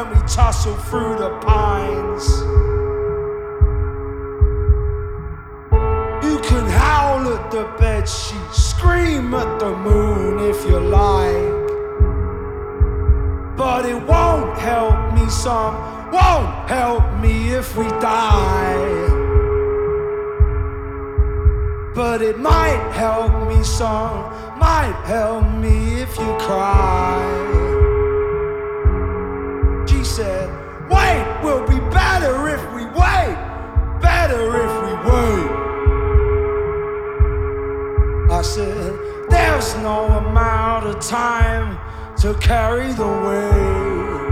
when we tussle through the pines. You can howl at the bedsheet, scream at the moon if you like, but it won't help me some, won't help me if we die. But it might help me some, might help me if you cry. She said, wait, we'll be better if we wait, better if we wait. I said, there's no amount of time to carry the weight.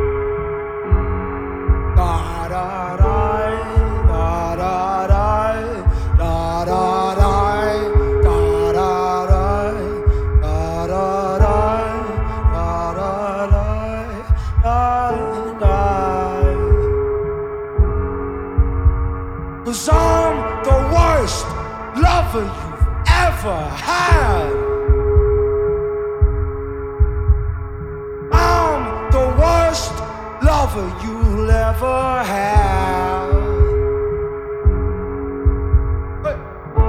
Da da da, da da da, da da da, da da da, da da da, da da. 'Cause I'm the worst lover you've ever had. I'm the worst lover you'll ever have. Hey.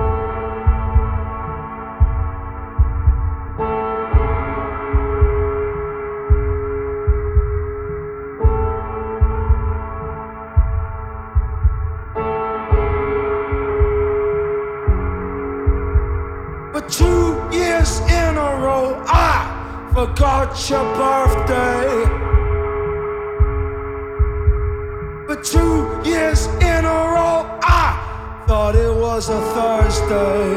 For 2 years in a row, I forgot your birthday. For 2 years in a row, I thought it was a Thursday.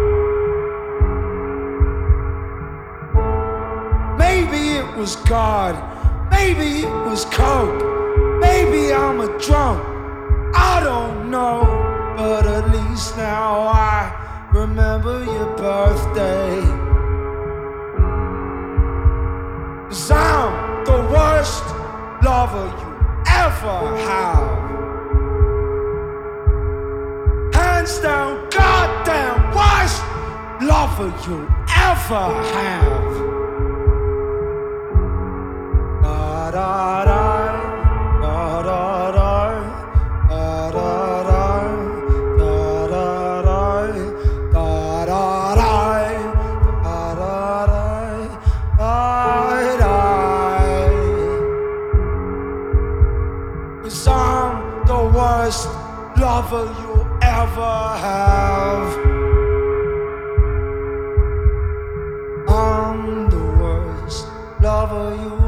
Maybe it was God, maybe it was Coke, maybe I'm a drunk, I don't know. But at least now I remember your birthday. 'Cause I'm the worst lover you ever have. Hands down, goddamn worst lover you'll ever have. Da da da, da da da, da da da, da da da, da da da, da da. 'Cause I'm the worst lover you'll ever have. I'm the worst lover you